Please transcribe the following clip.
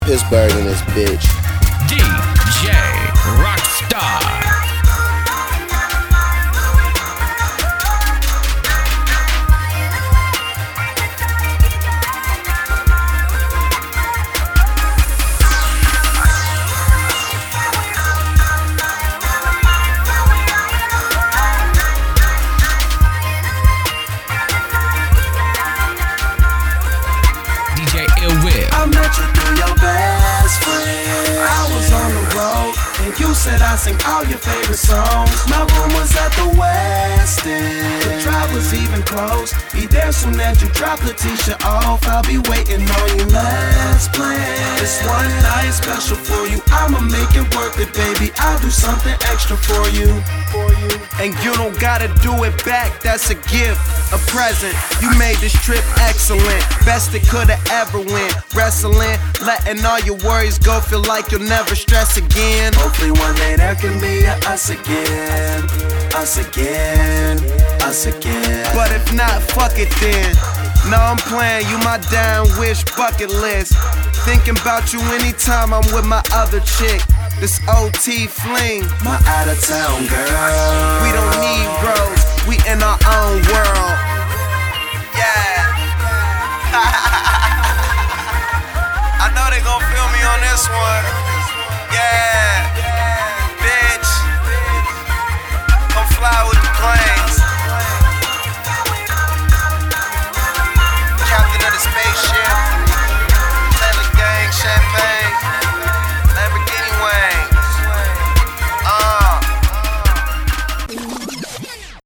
Pittsburgh in this bitch. DJ Rockstar. I met you through your best friend. I was on the road, and you said I sing all your favorite songs. My room was at the West End. The drive was even closed. Be there soon as you drop Letitia off. I'll be waiting on you. Let's plan this one night special for you. I'ma make it worth it, baby. I'll do something extra for you. And you don't gotta do it back, that's a gift, a present. You made this trip excellent, best it could've ever went. Wrestling, letting all your worries go, feel like you'll never stress again. Hopefully one day there can be a us again, us again, us again. But if not, fuck it then. No, I'm playing, you my damn wish bucket list. Thinking about you anytime I'm with my other chick. This OT fling, my out of town girl. We don't need bros, we in our own world. Yeah. I know they gon' feel me on this one. Yeah.